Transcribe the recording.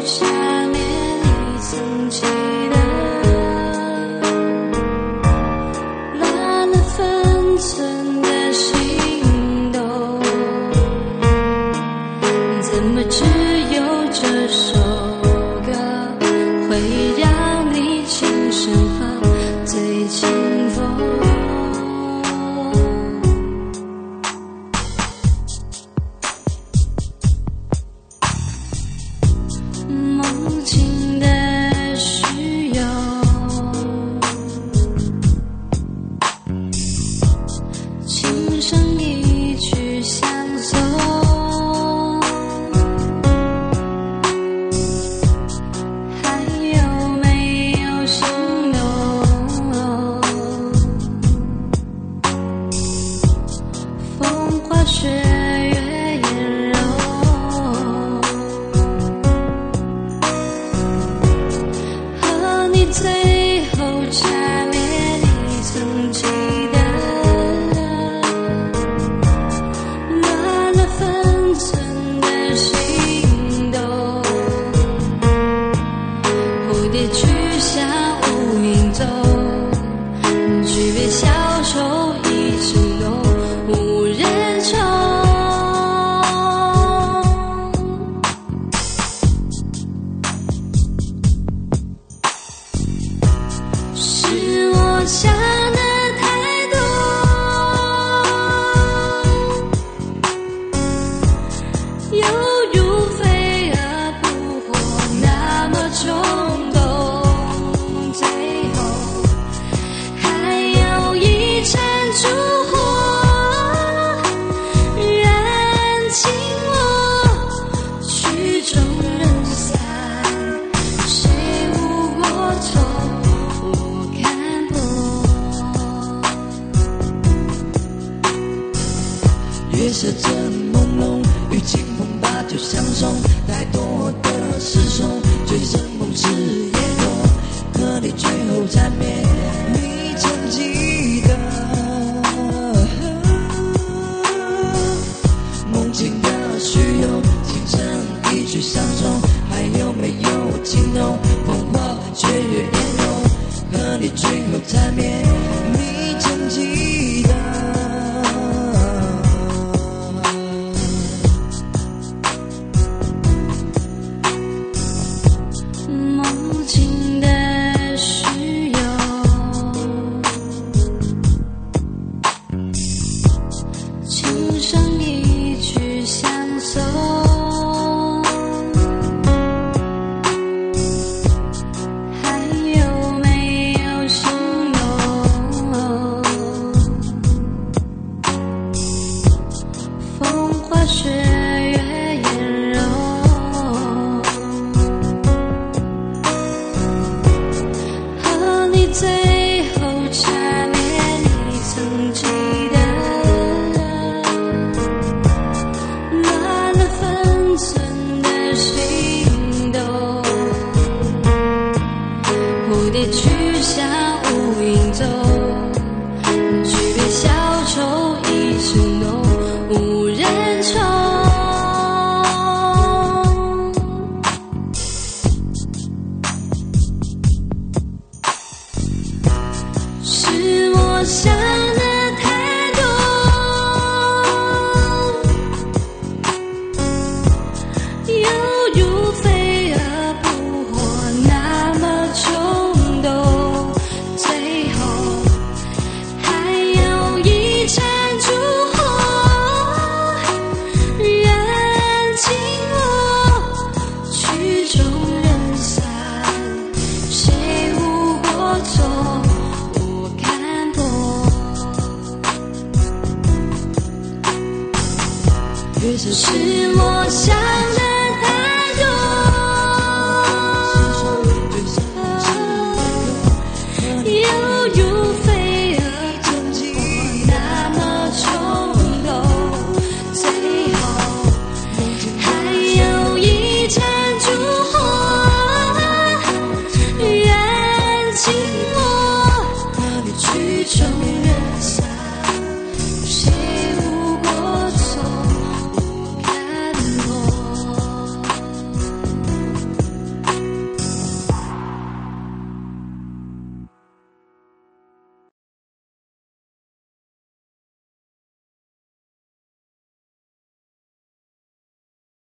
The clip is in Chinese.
缠绵你曾记得，乱了分寸的心动，怎么只有这首歌会让你轻声喝醉清风？梦境的虚有，轻声一曲相送，还有没有心动？风花雪月颜容，和你最后缠绵你曾记得，乱了分寸的心动，蝴蝶去向无影踪，举杯消愁一生浓，无人宠。是我想的太多，犹如飞蛾扑火那么冲动，最后还有一盏烛火燃尽我曲终人散，谁无过错我看破。 月色正朦胧，与清风把酒相送，太多的失踪，醉生梦死也若和你最后缠绵你曾记得，梦境的虚有，轻声一曲相送，还有没有情浓？风花雪月颜容，和你最后缠绵你曾记得。 梦境的虚有，轻声一曲相送，还有没有心动？风花雪月颜容，和你最后缠绵你曾记得，乱了分寸的心动，蝴蝶去向无影踪，举杯消愁一生浓，无人宠。是我想的太多，犹如飞蛾扑火那么冲动，最后还有一盏烛火燃尽我曲终人散，谁无过错我看破。 月色是